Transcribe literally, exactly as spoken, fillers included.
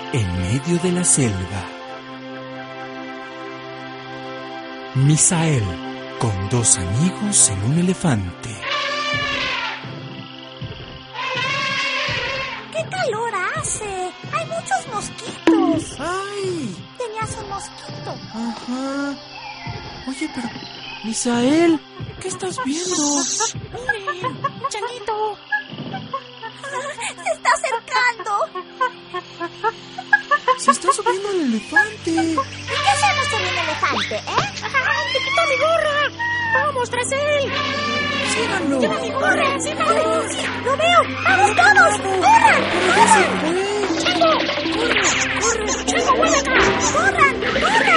en medio de la selva. Misael, con dos amigos en un elefante. ¡Qué calor hace! ¡Hay muchos mosquitos! ¡Ay! Tenías un mosquito. Ajá. Oye, pero... Misael, ¿qué estás viendo? ¡Miren! ¡Changuito! ¡Se está acercando! Se está subiendo el elefante. ¿Y qué hacemos con un elefante, eh? ¡Ay, te quitó mi gorra! ¡Vamos tras él! ¡Síganlo! ¡Lleva mi gorra! ¡Síganlo! ¡Sí! ¡Lo veo! ¡Vamos todos! ¡Corran! ¡Pero ya se fue! ¡Chango! ¡Corre! ¡Corre! ¡Chango, vuelve acá! ¡Corran! ¡Corran!